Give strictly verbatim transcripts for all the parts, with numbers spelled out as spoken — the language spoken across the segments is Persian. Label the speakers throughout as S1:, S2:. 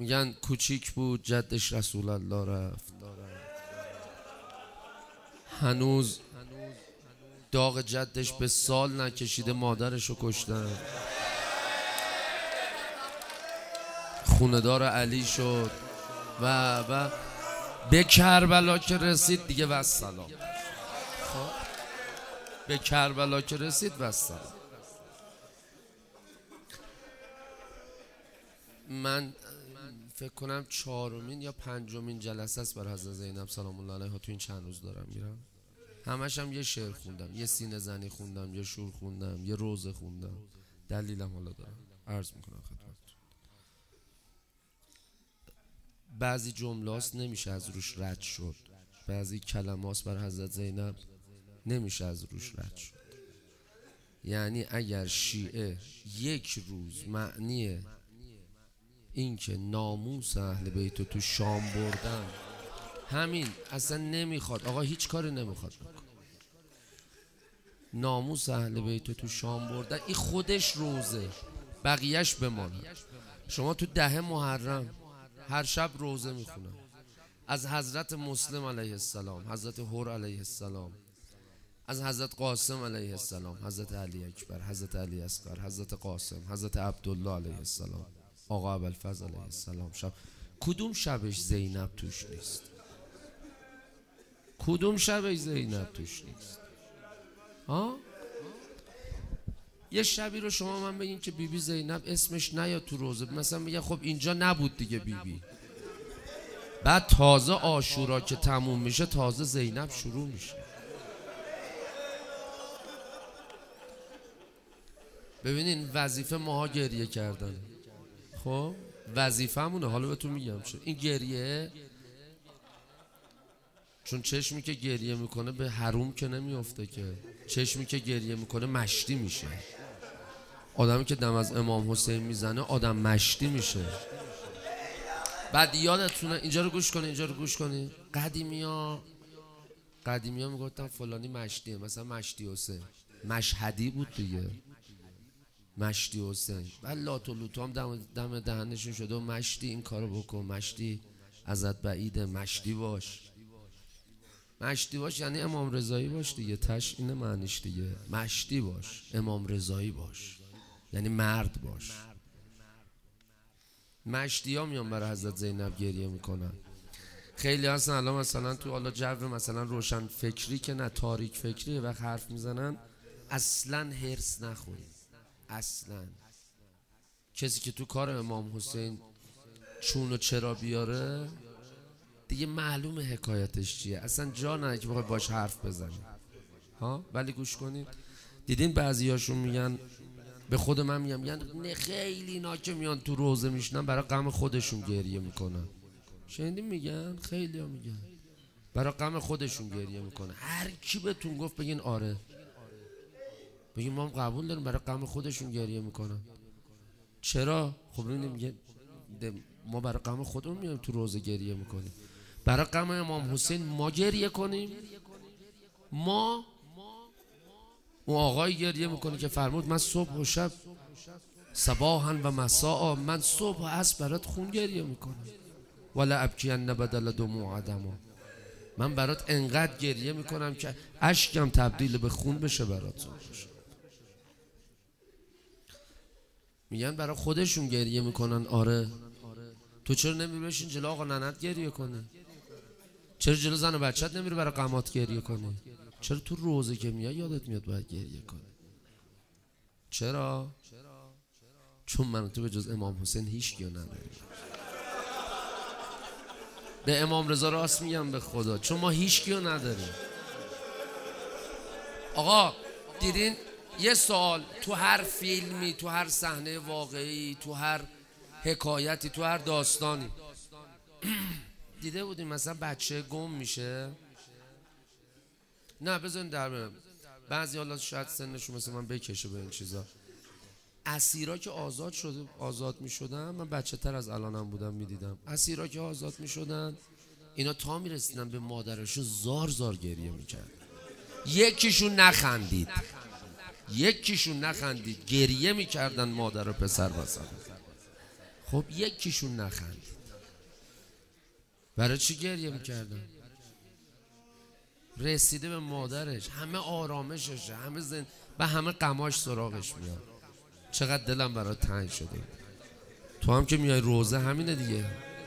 S1: میگن کوچیک بود جدش رسول الله رفت، هنوز داغ جدش به سال نکشیده مادرشو کشتن، خوندار علی شد و و به کربلا که رسید دیگه والسلام. خب به کربلا که رسید والسلام. من فکر کنم چهارمین یا پنجمین جلسه است بر حضرت زینب سلام الله علیها تو این چند روز دارم میرم. همش هم یه شعر خوندم، یه سینه زنی خوندم، یه شور خوندم، یه روزه خوندم. دلیلم حالا دارم عرض میکنم خدمتتون. بعضی جملات نمیشه از روش رد شد، بعضی کلمات بر حضرت زینب نمیشه از روش رد شد. یعنی اگر شیعه یک روز معنی این که ناموس اهل بیت تو شام بردن، همین اصلا نمیخواد آقا، هیچ کاری نمیخواد بکن، ناموس اهل بیت تو شام بردن این خودش روزه، بقیهش بمانه. شما تو ده محرم هر شب روزه میخونن از حضرت مسلم علیه السلام، حضرت حر علیه السلام، از حضرت قاسم علیه السلام، حضرت علی اکبر، حضرت علی اصغر، حضرت قاسم، حضرت عبدالله علیه السلام، آقا ابوالفضل علیه السلام. شب کدوم شبش زینب توش نیست؟ کدوم شبش زینب توش نیست؟ ها؟ یه شبی رو شما من بگین که بیبی بی زینب اسمش نیاد تو روزه، مثلا میگه خب اینجا نبود دیگه بیبی بی. بعد تازه عاشورا که تموم میشه تازه زینب شروع میشه. ببینین وظیفه ماها گریه کردن، خب وظیفه همونه. حالا بهتون میگم چه این گریه، چون چشمی که گریه میکنه به حروم که نمیافته که، چشمی که گریه میکنه مشتی میشه. آدمی که دم از امام حسین میزنه آدم مشتی میشه. بعد یادتونه اینجا رو گوش کنی، اینجا رو گوش کنی، قدیمی ها قدیمی ها میگفتن فلانی مشتیه، مثلا مشتی حسین مشهدی بود دیگه، مشتی حسین. بعد لات و لوتو هم دم, دم دهنشون شده و مشتی این کارو بکن، مشتی ازت بعیده، مشتی باش. مشتی باش یعنی امام رضایی باش دیگه، تش اینه معنیش دیگه، مشتی باش، امام رضایی باش یعنی مرد باش. مشتی ها میان برای حضرت زینب گریه میکنن. خیلی هستن الان مثلا تو حالا جو مثلا روشن فکری که نه تاریک فکری وقت حرف میزنن اصلا هرس نخورید. اصلا کسی که تو کار امام حسین چون و چرا بیاره دیگه معلومه حکایتش چیه، اصلا جا نه که بخوای باش حرف بزنی ها. ولی گوش کنید، دیدین بعضیاشون میگن، به خود من میگم، میگن خیلی اینا که میان تو روزه میشنن برای غم خودشون گریه میکنن. شنیدین میگن؟ خیلی ها میگن برای غم خودشون گریه میکنن. هر کی بهتون گفت بگین آره، بگین ما هم قبول داریم برای غم خودشون گریه میکنن. چرا؟ خب ببینیم میگه ما برای غم خودمون میایم تو روزه گریه میکنیم، برای غم امام حسین ما گریه کنیم؟ ما اون آقای گریه میکنه که فرمود من صبح و شب صباحا و مساء، من صبح و عصر برات خون گریه میکنم، ولا ابکین بدل دموع دما، من برات انقدر گریه میکنم که اشکم تبدیل به خون بشه برات. میگن برای خودشون گریه میکنن. آره تو چرا نمیری بشین جلو آقا ننت گریه کنی؟ چرا جلو زن و بچت نمیری برای غمات گریه کنی؟ چرا تو روزه که میای یادت میاد باید گریه کنی؟ چرا؟ چون من تو به جز امام حسین هیچ کیو نداریم. به امام رضا راست میگم به خدا، چون ما هیچ کیو نداریم. آقا دیدین یه سوال، تو هر فیلمی، تو هر صحنه واقعی، تو هر حکایتی، تو هر داستانی دیده بودیم مثلا بچه گم میشه؟ نه بذارین در برم، بعضی حالا شاید سنشون مثل من بکشه به این چیزا. اسیرا که آزاد شده آزاد میشدن، من بچه تر از الانم بودم میدیدم، اسیرا که آزاد میشدن اینا تا میرسیدن به مادرشون زار زار گریه میکرد. یکیشون نخندید، یکیشون نخندید، گریه میکردن مادر و پسر وسط. خب یکیشون نخندید. برای چی گریه میکردن؟ رسیده به مادرش، همه آرامششه، همه زن و همه غماش سراغش میاد. چقدر دلم برای تنگ شده. تو هم که میای روزه همینه دیگه،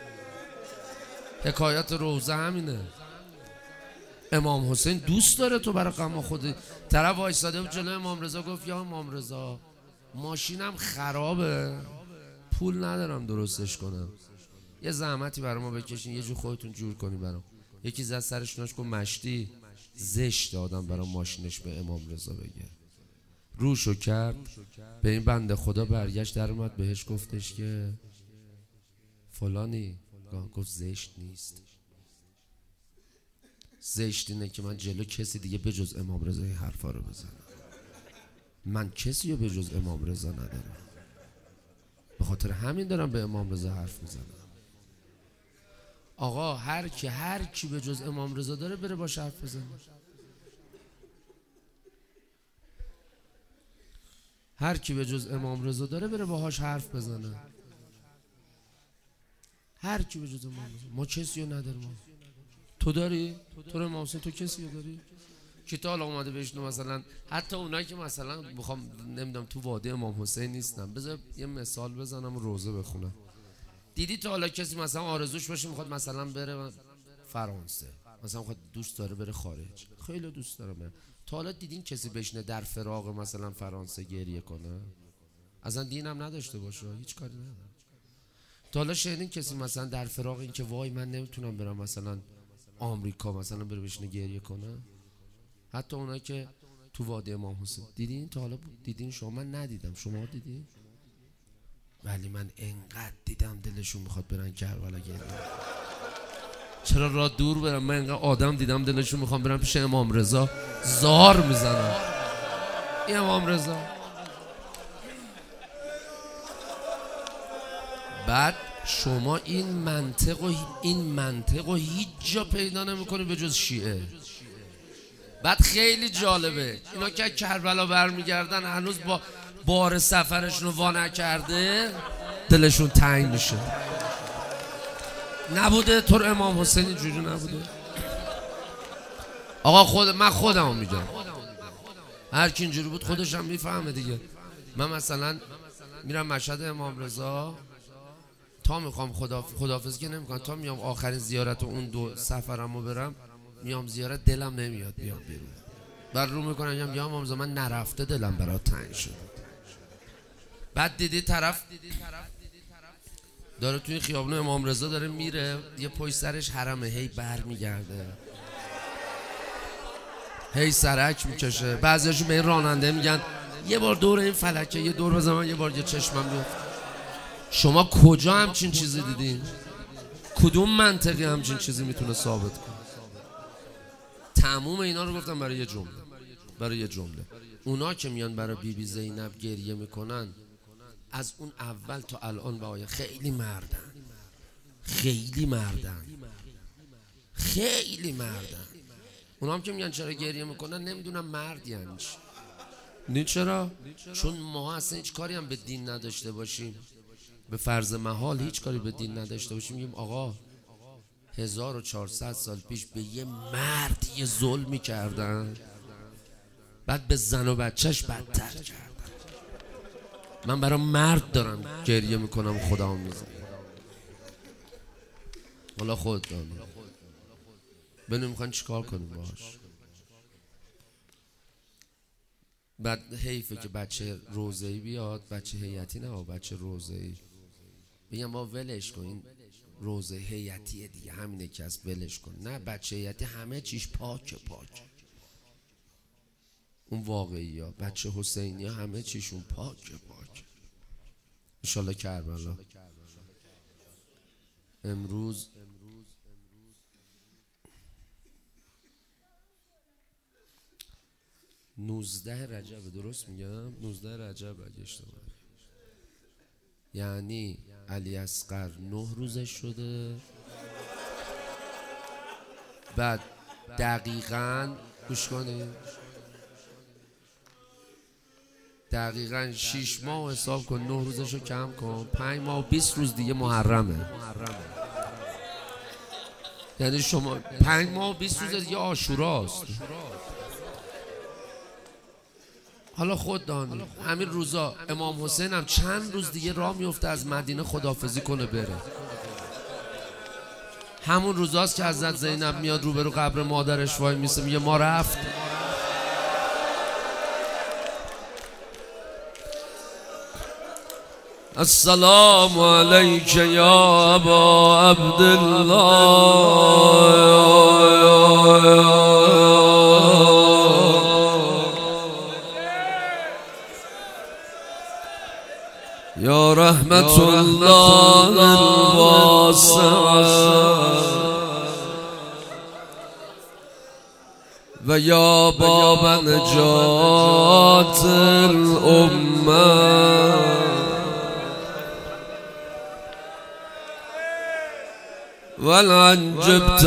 S1: حکایت روزه همینه. امام حسین دوست داره تو برای غم خودی. طرف وایساده بود جلوی امام رضا، گفت یا امام رضا ماشینم خرابه، پول ندارم درستش کنم، یه زحمتی برای ما بکشین، یه جور خودتون جور کنین برام. یکی زد سرش ناش گفت مشتی زشت آدم برای ماشینش به امام رضا بگه. روشو کرد به این بنده خدا، برگشت در اومد بهش گفتش که فلانی. گفت زشت نیست، زشت اینه که من جلو کسی دیگه به جز امام رضا این حرفا رو بزنم. من کسی رو به جز امام رضا ندارم، به خاطر همین دارم به امام رضا حرف میزنم. آقا هر کی هر کی به جز امام رضا داره بره باش حرف بزنه. هر کی به جز امام رضا داره بره باهاش حرف بزنه. هر کی به جز امام رضا. ما کسی رو نداریم. تو داری؟ تو رو امام حسین تو کسی رو داری؟ که تا حالا اومده بشنو مثلا حتی اونایی که مثلا میخوام نمیدونم تو وادی امام حسین نیستم، بذار یه مثال بزنم و روزه بخونم. دیدی تا حالا کسی مثلا آرزوش باشه میخواد مثلا بره فرانسه، مثلا میخواد دوست داره بره خارج، خیلی دوست داره بره. تا حالا دیدین کسی بشنه در فراق مثلا فرانسه گریه کنه؟ اصلا دینم نداشته باشه هیچ کاری نداره. تا حالا شنیدین کسی مثلا در فراق این که وای من نمیتونم برم مثلا آمریکا مثلا بره بشنه گریه کنه؟ حتی اونایی که تو وادی امام حسین دیدین تا حالا دیدین؟ شما من ندیدم، شما دیدین؟ ولی من انقدر دیدم دلشون میخواد برن کربلا گریه. چرا راه دور برم؟ من انقدر آدم دیدم دلشون میخوام برن پیش امام رضا زار میزنم. این امام رضا بعد شما این منطق و این منطق و هیچ جا پیدا نمیکنی به جز شیعه. بعد خیلی جالبه اینا که کربلا برمیگردن هنوز با بار سفرشون رو وا نکرده دلشون تنگ میشه. نبوده تو امام حسین اینجوری نبوده. آقا خود من خودمو میگم، هر کی اینجوری بود خودش هم میفهمه دیگه. من مثلا میرم مشهد امام رضا، تا میخوام خدا خداحافظی که نمیکنم، تا میام آخرین زیارت و اون دو سفرمو برم میام زیارت دلم نمیاد بیام بیرون. بعد رو میکنم یا امام رضا من نرفته دلم برات تنگ شد. بعد دیدی طرف داره توی خیابون امام رضا داره میره، یه پشت سرش حرمه، هی بر میگرده، هی سرک میکشه. بعضیاشون به این راننده میگن یه بار دور این فلکه یه دور بزن من یه بار یه چشمم بیفت. شما کجا همچین چیزی دیدین؟ کدوم منطقی همچین چیزی میتونه ثابت کنه؟ تموم اینا رو گفتم برای یه جمله، برای یه جمله. اونا که میان برای بی بی زینب گریه میکنن از اون اول تا الان به آیه خیلی مردن، خیلی مردن، خیلی مردن. اونا هم که میگن چرا گریه میکنن نمیدونم مرد یعنی چی. نه چرا؟ چون ما اصلا هیچ کاری هم به دین نداشته باشیم، به فرض محال هیچ کاری به دین نداشته باشیم، میگیم آقا هزار و چهارصد سال پیش به یه مرد یه ظلمی کردن، بعد به زن و بچهش بدتر کردن. من برای مرد دارم گریه میکنم خدا هم میزنم. حالا خود دارم ببینیم میخواین چیکار کنیم باش. بعد حیفه که بچه روزه‌ای بیاد، بچه هیئتی نه بچه روزه‌ای، میگم با ولش کن این روزه هیئتیه دیگه همینه که از ولش کن. نه بچه هیئتی همه چیش پاکه پاک. اون واقعی ها بچه حسینی ها همه چیشون پاکه پاک. انشالله کربلا امروز نوزده رجب، درست میگم؟ نوزده رجب اگه اشتباه، یعنی علی اصغر نه روزش شده. بعد دقیقاً گوش کنید دقیقاً شیش ماه حساب کن، نه روزشو کم کن، پنج ماه و بیست روز دیگه محرمه. یعنی شما پنج ماه و بیست روز دیگه عاشوراست. حالا خود دانی همین روزا امام حسین هم چند روز دیگه راه میفته از مدینه خداحافظی کنه بره. همون روزاست که حضرت زینب میاد روبرو قبر مادرش وای میسه میگه ما رفت. السلام علیک یا ابا عبدالله یا رحمت الله الواسعه و یا باب نجات الامه والعنجبت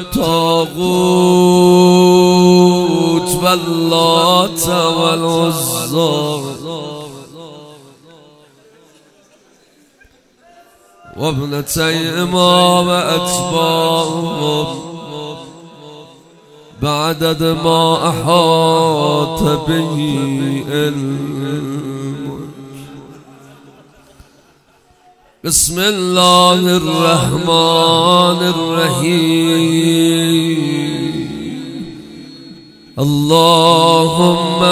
S1: والطاغوت واللات والعزى وابنتي امام اتباعهم بعدد ما احاط به علمك. بسم الله الرحمن الرحيم. اللهم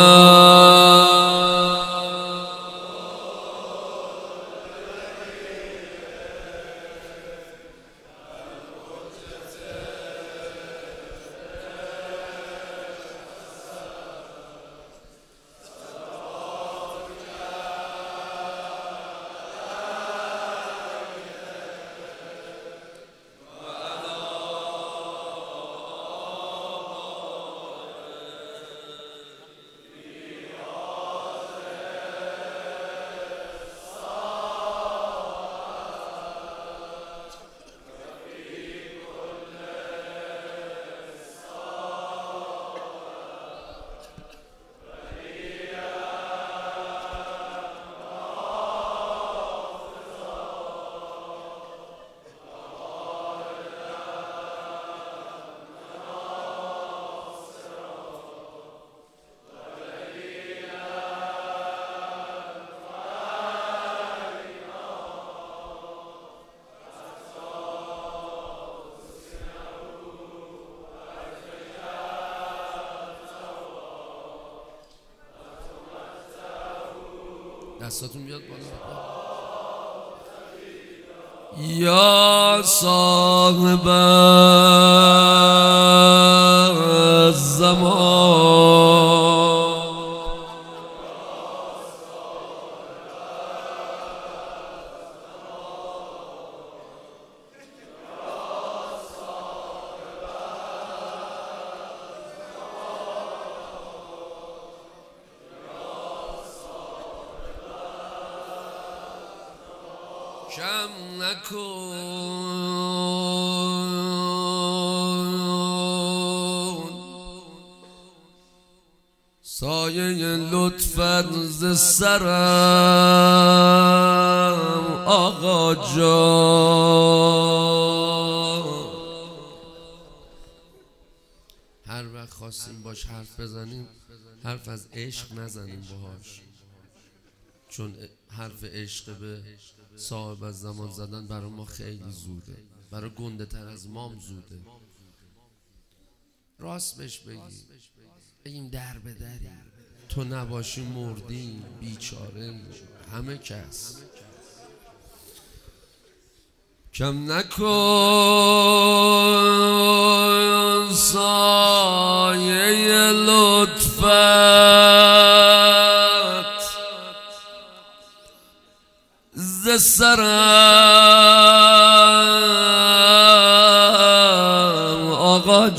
S1: دستاتون بیاد بالا. یا صاحب الزمان کم نکن سایه لطفت ز سرم آقا جان. هر وقت خواستیم باش حرف بزنیم حرف از عشق نزنیم باهاش، چون حرف عشق به صاحب از زمان زدن برای ما خیلی زوده، برای گنده تر از مام زوده. راست بهش بگیم بگیم در به دری، تو نباشی مردیم بیچاره همه کس. کم نکن سایه لطفت ز سرم آقا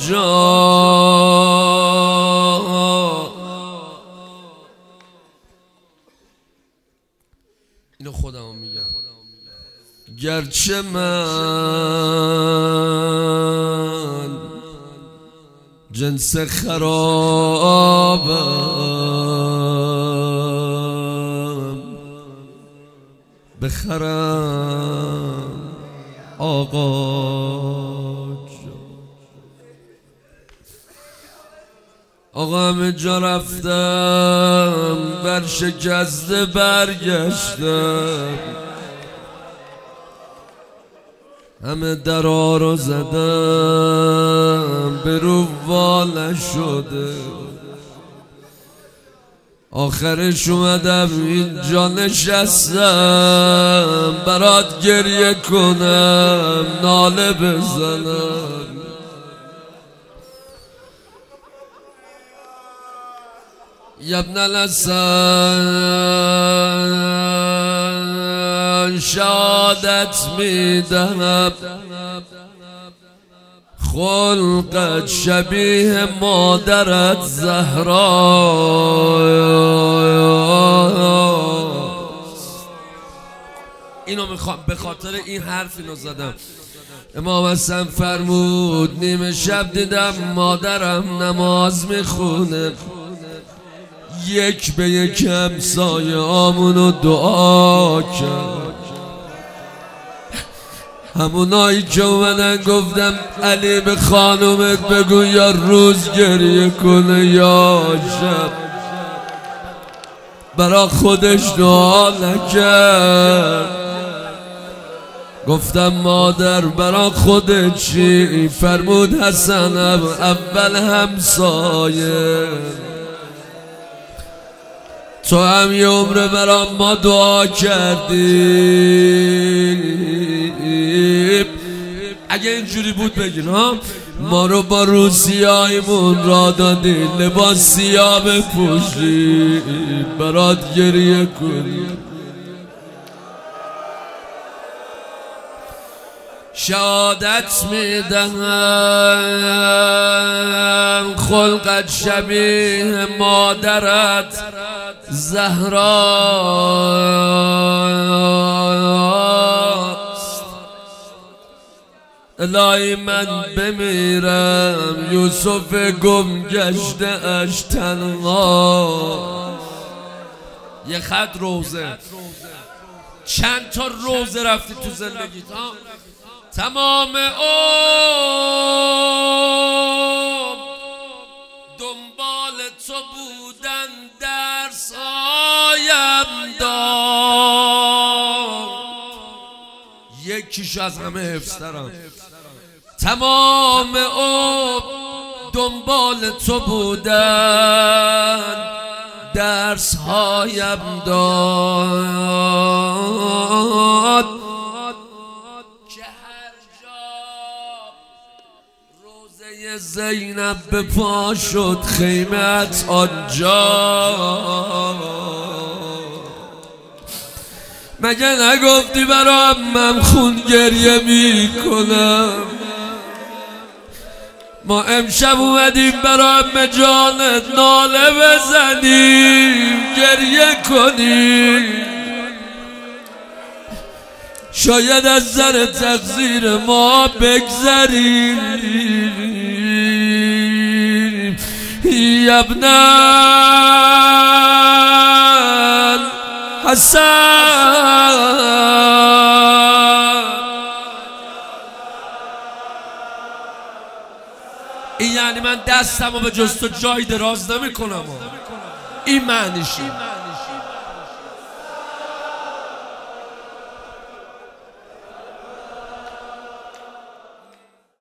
S1: جان. اینو خودم میگم، گرچه من جنس خرابم بخرم آقا آقا همه جا رفتم بر شکسته برگشتم همه درها رو زدم به رو وا نشده آخرش اومدم اینجا نشستم برات گریه کنم ناله بزنم یا ابن الحسن شهادت میدهم خلقت شبیه مادرت زهرا اینو میخوام به خاطر این حرف اینو زدم. امام حسن فرمود نیمه شب دیدم مادرم نماز میخونه یک به یک همسایه آمونو دعا کرد همونایی که اومدن گفتم علی به خانومت بگو یا روز گریه کنه یا شب برا خودش دعا نکرد گفتم مادر برا خودت چی فرمود حسنم اول همسایه تو هم یه عمره برام ما دعا کردی اگه اینجوری بود بگین ها ما رو با روسیایمون را دادی لباس سیاه بپوشی برات گریه کنی شهادت میدهم خلقت شبیه مادرت زهراست الهی من بمیرم یوسف گم گشته اش تنها یه خط روزه چند تا روزه رفتی تو زندگیت ها تمام عمر دنبال تو بودن درس هایم داد یکیشو از همه حفظ دارم تمام عمر دنبال تو بودن درس هایم داد زینب به پا شد خیمت آنجا مگه نگفتی برام من خون گریه می کنم ما امشب اومدیم برام جانت ناله بزنیم گریه کنیم شاید از زر تقصیر ما بگذریم یا ابن الحسن این یعنی من دستمو به جز تو جای دراز نمی کنم این معنیشه